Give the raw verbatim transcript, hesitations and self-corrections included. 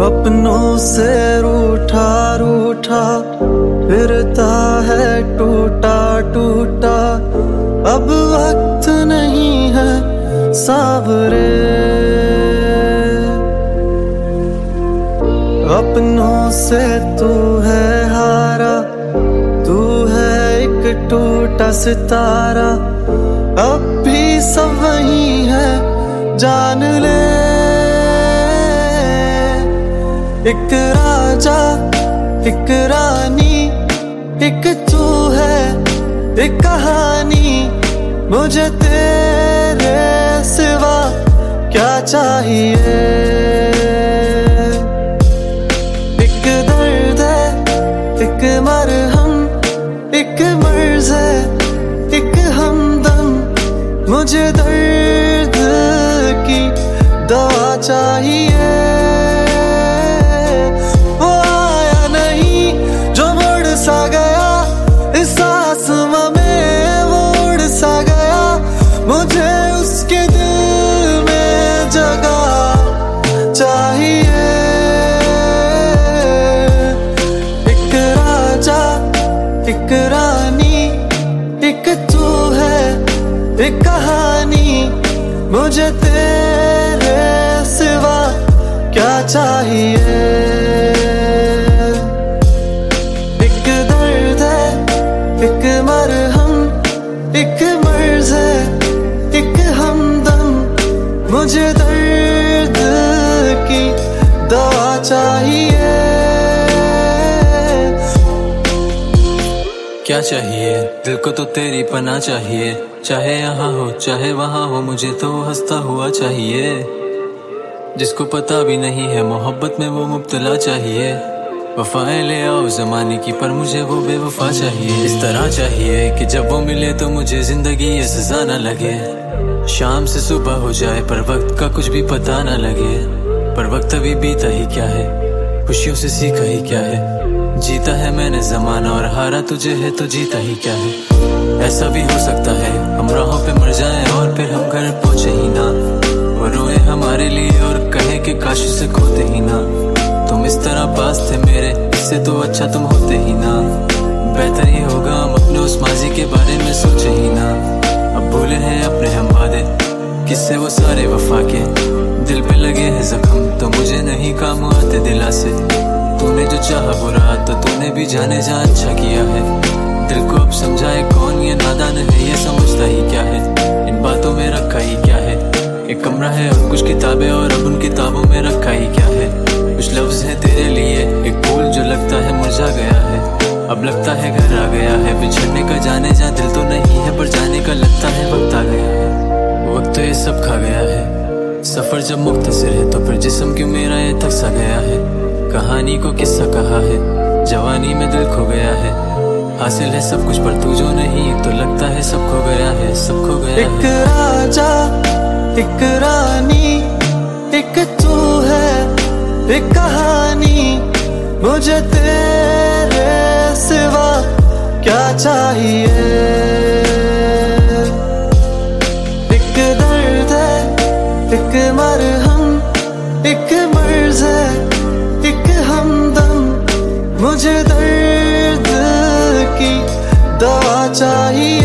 अपनों से रूठा रूठा फिरता है टूटा टूटा। अब वक्त नहीं है सावरे, अपनों से तू है हारा, तू है एक टूटा सितारा। अब भी सब वही है जान ले, एक राजा एक रानी, एक तू है एक कहानी। मुझे तेरे सिवा क्या चाहिए। एक दर्द है एक मरहम, एक मर्ज है एक हमदम। मुझे दर्द की दवा चाहिए। वो आया नहीं जो मुड़ सा गया, इस आसमां में वो उड़ सा गया। मुझे उसके दिल में जगह चाहिए। एक राजा एक रानी, एक तू है एक कहानी। मुझे तेरे सिवा क्या चाहिए। एक दर्द है एक मरहम, एक मर्ज है एक हमदम। मुझे दर्द की दवा चाहिए। क्या चाहिए दिल को तो तेरी पनाह चाहिए। चाहे यहाँ हो चाहे वहाँ हो, मुझे तो हंसता हुआ चाहिए। जिसको पता भी नहीं है मोहब्बत में वो मुब्तला चाहिए। वफाएं ले आओ जमाने की, पर मुझे वो बेवफा चाहिए। इस तरह चाहिए कि जब वो मिले तो मुझे जिंदगी ये सजा न लगे। शाम से सुबह हो जाए पर वक्त का कुछ भी पता न लगे। पर वक्त अभी बीता ही क्या है, खुशियों से सीखा ही क्या है। जीता है मैंने जमाना और हारा तुझे है तो जीता ही क्या है। ऐसा भी हो सकता है हम राहों पे मर जाएं और फिर हम घर पहुंचे ही ना। वो रोए हमारे लिए और कहे कि काश उसे खोते ही ना। तुम इस तरह पास थे मेरे, इससे तो अच्छा तुम होते ही ना। बेहतर ही होगा हम अपने उस माजी के बारे में सोचे ही ना। अब भूले हैं अपने हम वादे, किससे वो सारे वफा के। दिल पे लगे हैं जख्म तो मुझे नहीं काम आते दिला से। तूने जो चाहा बुरा तो तूने भी जाने जा अच्छा किया है। दिल को अब समझाए कौन ये नादान है, ये समझता ही क्या है। इन बातों में रखा ही क्या है। एक कमरा है और कुछ किताबें और अब उन किताबों में रखा ही क्या है। कुछ लफ्ज है तेरे लिए, एक फूल जो लगता है मुरझा गया है। अब लगता है घर आ गया है, बिछड़ने का जाने जा दिल तो नहीं है, पर जाने का लगता है वक्त आ गया है। वक्त तो ये सब खा गया है, सफर जब मुख्तसर है तो फिर जिस्म क्यों मेरा ये थक सा गया है। कहानी को किस्सा कहा है, जवानी में दिल खो गया है। हासिल है सब कुछ पर तू जो नहीं, तो लगता है सब खो गया है, सब खो गया है। एक राजा एक रानी, एक तू है एक कहानी। मुझे तेरे सिवा क्या चाहिए। एक दर्द है एक मरहम, एक मर्ज है एक हमदम। मुझे दर्द की दवा चाहिए।